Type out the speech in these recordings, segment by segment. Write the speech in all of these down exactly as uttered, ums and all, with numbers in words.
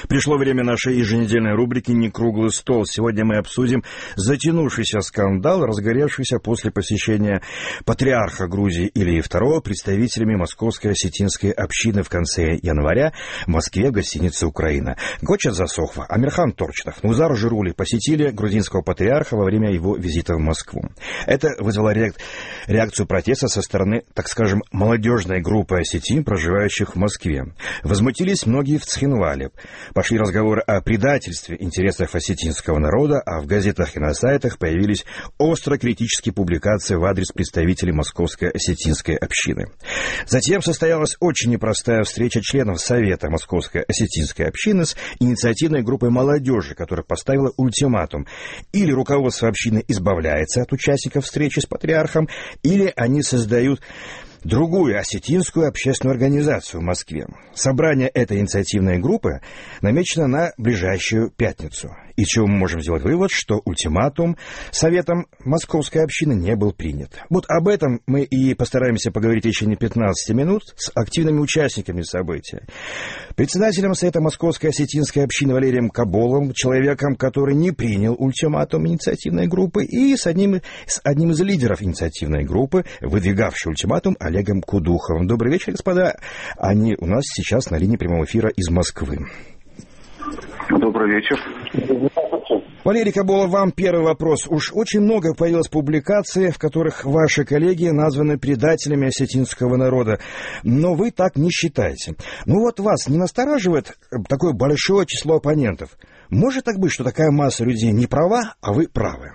Пришло время нашей еженедельной рубрики «Не круглый стол». Сегодня мы обсудим затянувшийся скандал, разгоревшийся после посещения патриарха Грузии Илии второго представителями Московской осетинской общины в конце января в Москве в гостинице «Украина». Гоча Засохва, Амирхан Торчинов, Нузар Жирули посетили грузинского патриарха во время его визита в Москву. Это вызвало реакцию протеста со стороны, так скажем, молодежной группы осетин, проживающих в Москве. Возмутились многие в Цхинвале. Пошли разговоры о предательстве интересов осетинского народа, а в газетах и на сайтах появились остро критические публикации в адрес представителей Московской осетинской общины. Затем состоялась очень непростая встреча членов Совета Московской осетинской общины с инициативной группой молодежи, которая поставила ультиматум: или руководство общины избавляется от участников встречи с патриархом, или они создают другую осетинскую общественную организацию в Москве. Собрание этой инициативной группы намечено на ближайшую пятницу. Из чего мы можем сделать вывод, что ультиматум Советом Московской общины не был принят. Вот об этом мы и постараемся поговорить в течение пятнадцати минут с активными участниками события. Председателем Совета Московской осетинской общины Валерием Каболовым, человеком, который не принял ультиматум инициативной группы, и с одним, с одним из лидеров инициативной группы, выдвигавший ультиматум, Олегом Кудуховым. Добрый вечер, господа. Они у нас сейчас на линии прямого эфира из Москвы. Добрый вечер. Валерий Каболов, вам первый вопрос. Уж очень много появилось публикаций, в которых ваши коллеги названы предателями осетинского народа, но вы так не считаете. Ну вот вас не настораживает такое большое число оппонентов? Может так быть, что такая масса людей не права, а вы правы?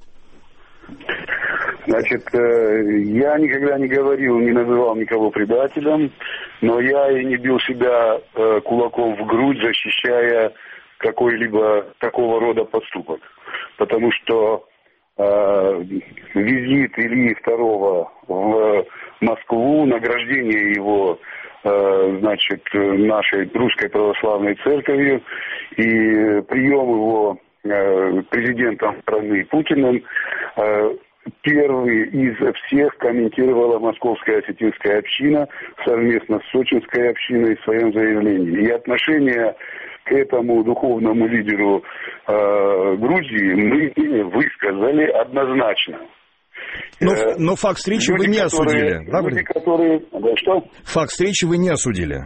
Значит, я никогда не говорил, не называл никого предателем, но я и не бил себя кулаком в грудь, защищая какой-либо такого рода поступок. Потому что э, визит Илии второго в Москву, награждение его, э, значит, нашей русской православной церковью и прием его э, президентом страны Путиным, э, первый из всех комментировала Московская осетинская община совместно с сочинской общиной в своем заявлении. И отношение к этому духовному лидеру э, Грузии мы высказали однозначно. Но, э, но факт встречи люди, вы не которые, осудили, да? Люди, которые... Да, что? Факт встречи вы не осудили.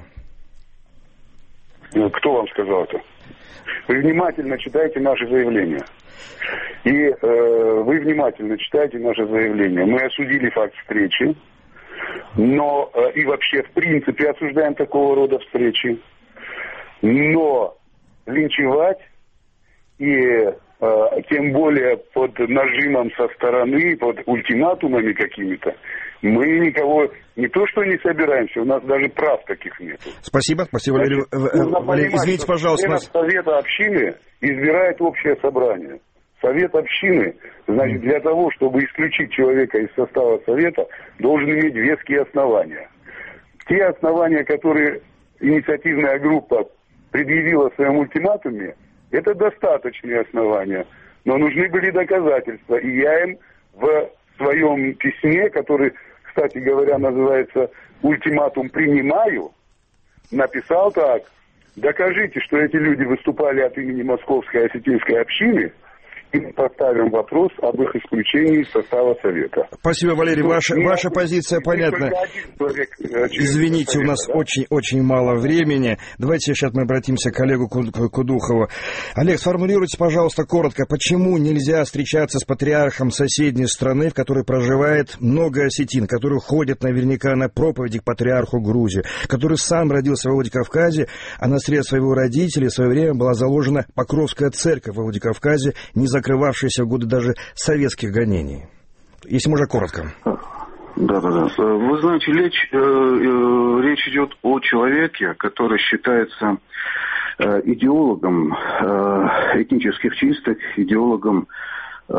Кто вам сказал это? Вы внимательно читайте наше заявление. И э, вы внимательно читайте наше заявление. Мы осудили факт встречи, но э, и вообще в принципе осуждаем такого рода встречи. Но линчевать и э, тем более под нажимом со стороны, под ультиматумами какими-то, мы никого не то что не собираемся, у нас даже прав таких нет. Спасибо, спасибо, Валерий. Валерий, извините, пожалуйста. Нас... Совета общины избирает общее собрание. Совет общины, значит, для того, чтобы исключить человека из состава совета, должен иметь веские основания. Те основания, которые инициативная группа предъявила в своем ультиматуме, это достаточные основания, но нужны были доказательства. И я им в своем письме, который, кстати говоря, называется «Ультиматум принимаю», написал так: докажите, что эти люди выступали от имени Московской осетинской общины, и поставим вопрос об их исключении из состава Совета. Спасибо, Валерий. Ваша, ваша позиция понятна. Извините, у нас очень-очень мало времени. Давайте сейчас мы обратимся к Олегу Кудухову. Олег, сформулируйте, пожалуйста, коротко, почему нельзя встречаться с патриархом соседней страны, в которой проживает много осетин, который ходит наверняка на проповеди к патриарху Грузии, который сам родился в Владикавказе, а на средства его родителей в свое время была заложена Покровская церковь в Владикавказе, не закрывавшаяся в годы даже советских гонений. Если можно коротко. Да, да, да. Вы знаете, речь, э, э, речь идет о человеке, который считается э, идеологом э, этнических чисток, идеологом э,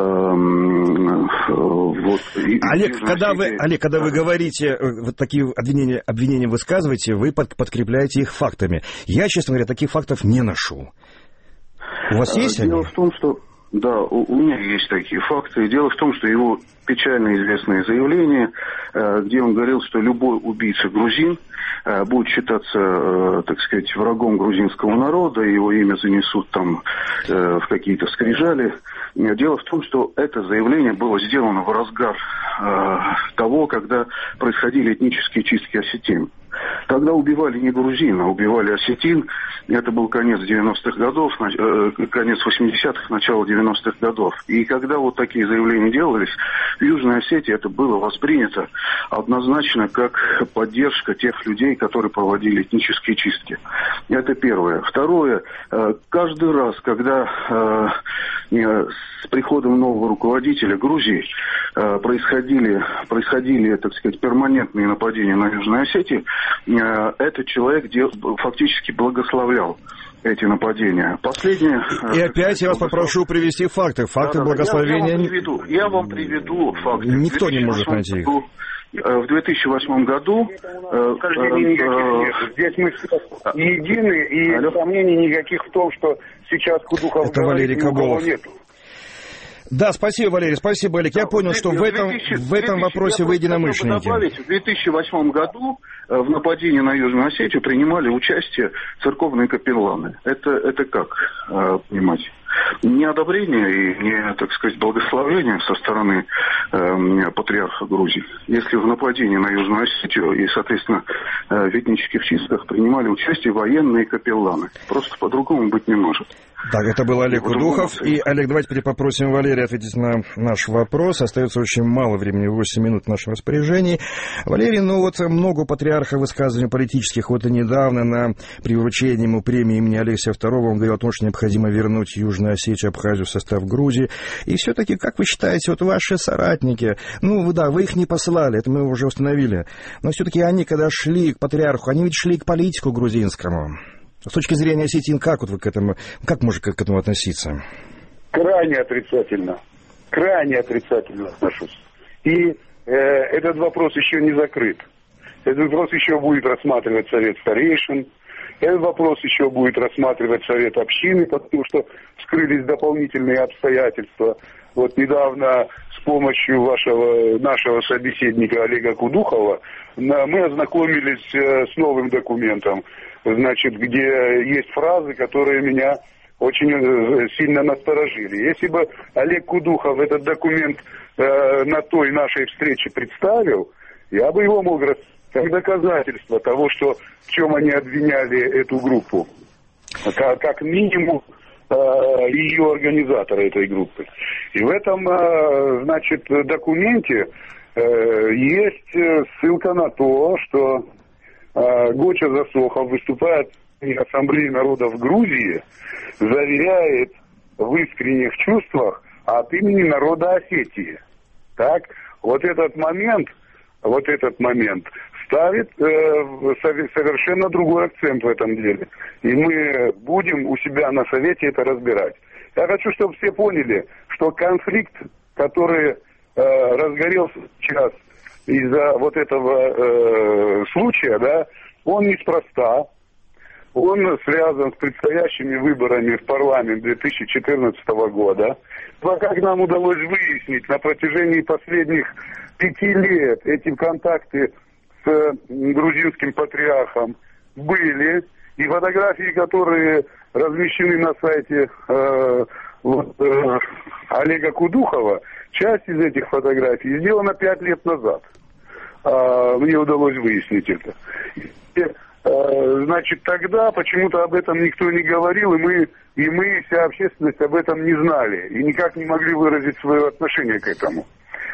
вот, Олег, когда вы, Олег, когда вы говорите, вот такие обвинения, обвинения высказываете, вы под, подкрепляете их фактами. Я, честно говоря, таких фактов не ношу. У вас есть Дело они? в том, что Да, у, у меня есть такие факты. Дело в том, что его печально известное заявление, э, где он говорил, что любой убийца грузин э, будет считаться, э, так сказать, врагом грузинского народа, его имя занесут там э, в какие-то скрижали. Дело в том, что это заявление было сделано в разгар э, того, когда происходили этнические чистки осетин. Тогда убивали не грузин, а убивали осетин. Это был конец девяностых годов, конец восьмидесятых, начало девяностых годов. И когда вот такие заявления делались, в Южной Осетии это было воспринято однозначно как поддержка тех людей, которые проводили этнические чистки. Это первое. Второе. Каждый раз, когда с приходом нового руководителя Грузии происходили, происходили, так сказать, перманентные нападения на Южную Осетию, этот человек фактически благословлял эти нападения. Последнее... И опять я вас попрошу привести факты. Факты да, благословения... Я, я, вам приведу, я вам приведу факты. Никто не может найти их. В две тысячи восьмом году... Здесь мы едины, и Алло. Сомнений никаких в том, что сейчас Кудухов... Это Валерий Кабулов. Нету. Да, спасибо, Валерий, спасибо, Олег. Я понял, что в этом, в этом вопросе вы единомышленники. В две тысячи восьмом году в нападении на Южную Осетию принимали участие церковные капелланы. Это, это как понимать? Не одобрение и не, так сказать, благословение со стороны э, патриарха Грузии. Если в нападении на Южную Осетию и, соответственно, э, в этнических чистках принимали участие военные капелланы. Просто по-другому быть не может. Так, это был Олег Кудухов. И, Олег, давайте теперь попросим Валерия ответить на наш вопрос. Остается очень мало времени, восемь минут в нашем распоряжении. Валерий, ну вот много патриарха высказываний политических. Вот и недавно на при вручении ему премии имени Алексия второго он говорил о том, что необходимо вернуть Южную Осетию, Абхазию в состав Грузии. И все-таки, как вы считаете, вот ваши соратники, ну, вы, да, вы их не посылали, это мы уже установили, но все-таки они, когда шли к патриарху, они ведь шли к политику грузинскому. С точки зрения осетин, как вот вы к этому, как можете к этому относиться? Крайне отрицательно. Крайне отрицательно отношусь. И э, этот вопрос еще не закрыт. Этот вопрос еще будет рассматривать Совет старейшин. Этот вопрос еще будет рассматривать Совет общины, потому что вскрылись дополнительные обстоятельства. Вот недавно с помощью вашего, нашего собеседника Олега Кудухова мы ознакомились с новым документом, значит, где есть фразы, которые меня очень сильно насторожили. Если бы Олег Кудухов этот документ э, на той нашей встрече представил, я бы его мог рассмотреть как доказательство того, что в чем они обвиняли эту группу. Как, как минимум э, ее организатора этой группы. И в этом, э, значит, документе э, есть ссылка на то, что э, Гоча Засохов, выступая в Ассамблее народов Грузии, заверяет в искренних чувствах от имени народа Осетии. Так, вот этот момент, вот этот момент ставит э, совершенно другой акцент в этом деле. И мы будем у себя на Совете это разбирать. Я хочу, чтобы все поняли, что конфликт, который э, разгорелся сейчас из-за вот этого э, случая, да, он неспроста. Он связан с предстоящими выборами в парламент две тысячи четырнадцатого года. Но, как нам удалось выяснить, на протяжении последних пяти лет эти контакты с грузинским патриархом были. И фотографии, которые размещены на сайте э, вот, э, Олега Кудухова, часть из этих фотографий сделана пять лет назад. Э, мне удалось выяснить это. И, значит, тогда почему-то об этом никто не говорил, и мы, и мы, вся общественность об этом не знали, и никак не могли выразить свое отношение к этому.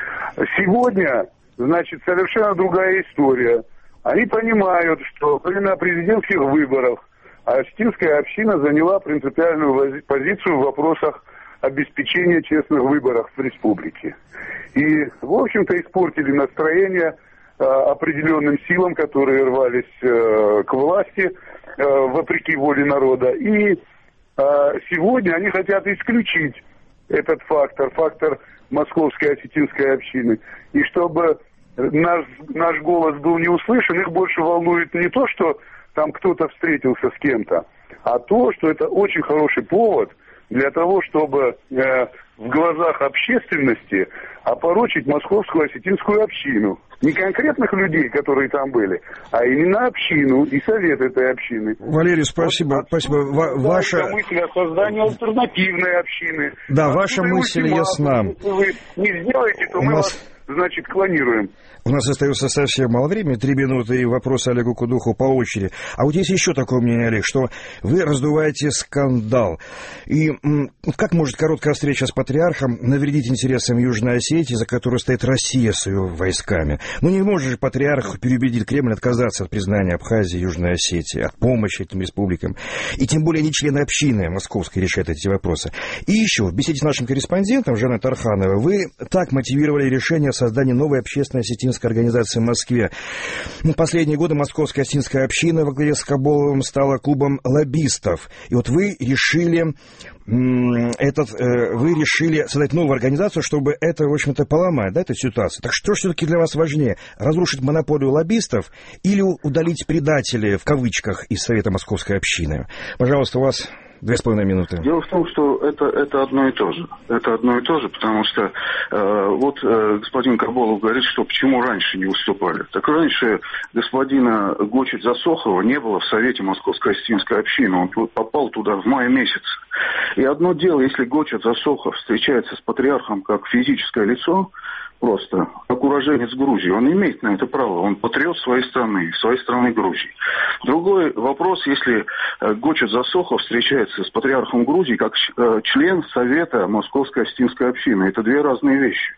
Сегодня, значит, совершенно другая история. Они понимают, что во время президентских выборов осетинская община заняла принципиальную позицию в вопросах обеспечения честных выборов в республике. И, в общем-то, испортили настроение определенным силам, которые рвались э, к власти э, вопреки воле народа. И э, сегодня они хотят исключить этот фактор, фактор московской осетинской общины. И чтобы наш, наш голос был не услышан, их больше волнует не то, что там кто-то встретился с кем-то, а то, что это очень хороший повод для того, чтобы э, в глазах общественности опорочить московскую осетинскую общину. Не конкретных людей, которые там были, а именно общину и совет этой общины. Валерий, спасибо. Вот, спасибо. Ва- ваша мысль о создании альтернативной общины. Да, ваша мысль ясна. Если вы не сделаете, то мы вас, значит, клонируем. У нас остается совсем мало времени, три минуты, и вопрос Олегу Кудуху по очереди. А вот есть еще такое мнение, Олег, что вы раздуваете скандал. И как может короткая встреча с патриархом навредить интересам Южной Осетии, за которой стоит Россия с ее войсками? Ну не может же патриарх переубедить Кремль отказаться от признания Абхазии и Южной Осетии, от помощи этим республикам. И тем более не члены общины московской решают эти вопросы. И еще, в беседе с нашим корреспондентом Жанной Тархановой, вы так мотивировали решение о создании новой общественной осетинской организации в Москве. В последние годы московская осетинская община во главе с Каболовым стала клубом лоббистов. И вот вы решили, этот, вы решили создать новую организацию, чтобы это, в общем-то, поломать, да, эту ситуацию. Так что все-таки для вас важнее? Разрушить монополию лоббистов или удалить предателей, в кавычках, из Совета Московской общины? Пожалуйста, у вас... Две с половиной минуты. Дело в том, что это, это одно и то же. Это одно и то же, потому что э, вот э, господин Каболов говорит, что почему раньше не выступали. Так раньше господина Гочет-Засохова не было в Совете Московской осетинской общины. Он попал туда в мае месяце. И одно дело, если Гочет-Засохов встречается с патриархом как физическое лицо, просто как уроженец Грузии, он имеет на это право, он патриот своей страны, своей страны Грузии. Другой вопрос, если Гочет-Засохов встречается с патриархом Грузии как член Совета Московской осетинской общины. Это две разные вещи.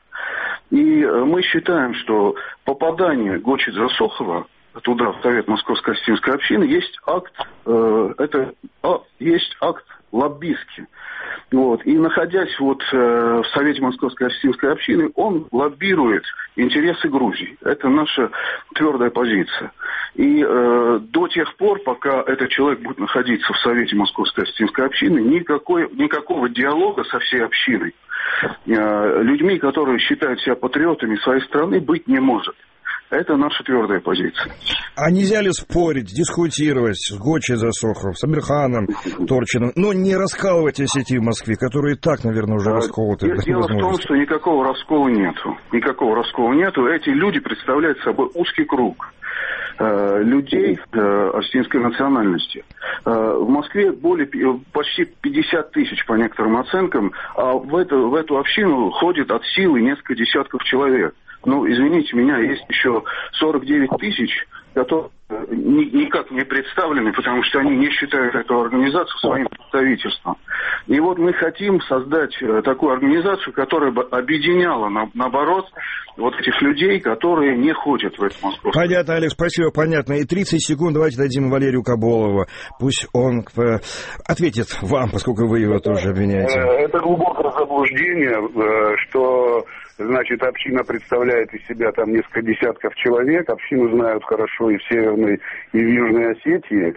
И мы считаем, что попадание Гочет-Засохова туда, в Совет Московской осетинской общины, есть акт, э, это а, есть акт лоббистский. Вот. И находясь вот э, в Совете Московской осетинской общины, он лоббирует интересы Грузии. Это наша твердая позиция. И э, до тех пор, пока этот человек будет находиться в Совете Московской осетинской общины, никакой, никакого диалога со всей общиной, э, людьми, которые считают себя патриотами своей страны, быть не может. Это наша твердая позиция. А нельзя ли спорить, дискутировать с Гочет-Засоховым, с Амирханом Торчиным, но не раскалывать Осетию в Москве, которые и так, наверное, уже расколоты? Дело в том, что никакого раскола нету. Никакого раскола нету. Эти люди представляют собой узкий круг людей осетинской национальности. В Москве более, почти пятьдесят тысяч, по некоторым оценкам, а в эту, в эту общину ходит от силы несколько десятков человек. Ну, извините меня, есть еще сорок девять тысяч, которые никак не представлены, потому что они не считают эту организацию своим представительством. И вот мы хотим создать такую организацию, которая бы объединяла, наоборот, вот этих людей, которые не ходят в эту Москву. Понятно, Олег, спасибо, понятно. И тридцать секунд давайте дадим Валерию Каболову. Пусть он ответит вам, поскольку вы его тоже обвиняете. Это глубокое заблуждение, что... Значит, община представляет из себя там несколько десятков человек. Общину знают хорошо и в Северной, и в Южной Осетии.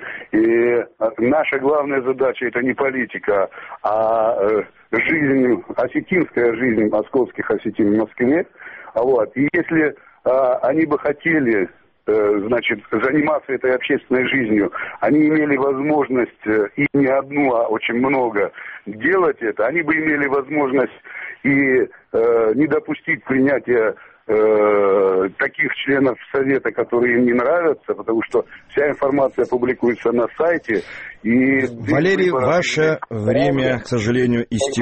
И наша главная задача — это не политика, а жизнь, осетинская жизнь московских осетин в Москве. Вот. И если а, они бы хотели, значит, заниматься этой общественной жизнью, они имели возможность, и не одну, а очень много, делать это, они бы имели возможность и э, не допустить принятия э, таких членов Совета, которые им не нравятся, потому что вся информация публикуется на сайте. И Валерий, ваше время, к сожалению, истекло.